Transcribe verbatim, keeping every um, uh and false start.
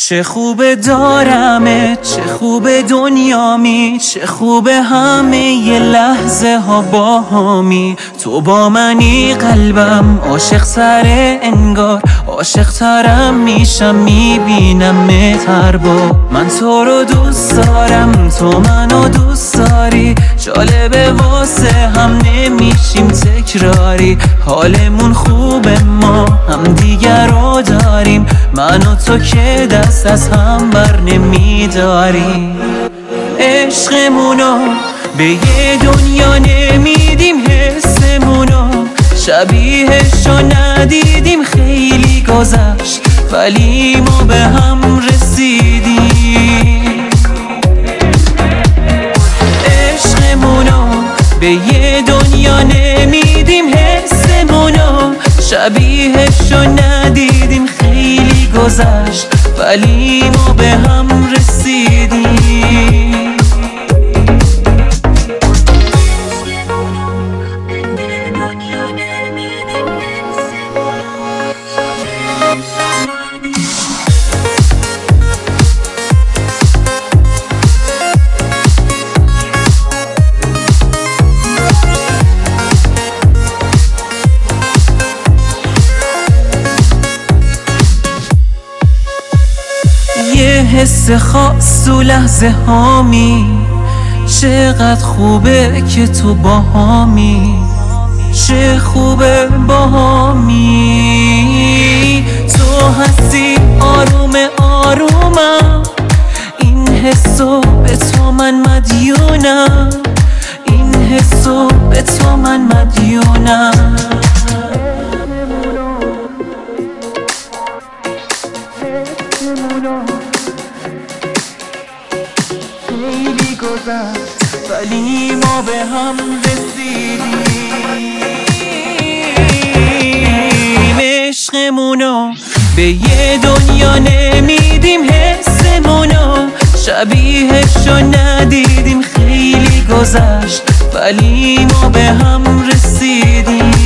چه خوبه دارمت، چه خوبه دنیامی، چه خوبه همه یه لحظه ها با همی. تو با منی قلبم عاشق سره انگار، عاشق ترم میشم میبینم هر با. من تو رو دوست دارم، تو منو دوست داری، جالبه واسه هم نمیشیم تکراری. حالمون خوبه ما هم دیگر رو داریم، من و تو که دست از هم بر نمیداریم. عشقمونو به یه دنیا نمیدیم، حسمونو شبیهشو ندیدیم. خیلی گذشت ولی ما به هم رسیدیم. عشقمونو به یه دنیا نمیدیم، حسمونو شبیهشو ندیدیم. خیلی گذشت ولی ما به هم رسیدیم. یه حس خاص تو لحظه هامی، چقدر خوبه که تو با هامی، چه خوبه با هامی. تو هستی آروم آرومم، این حسو به تو من مدیونم، این حسو به تو من مدیونم. خیلی گذشت ولی ما به هم رسیدیم. عشقمونو به یه دنیا نمیدیم، حسمونو شبیهشو ندیدیم. خیلی گذشت ولی ما به هم رسیدیم.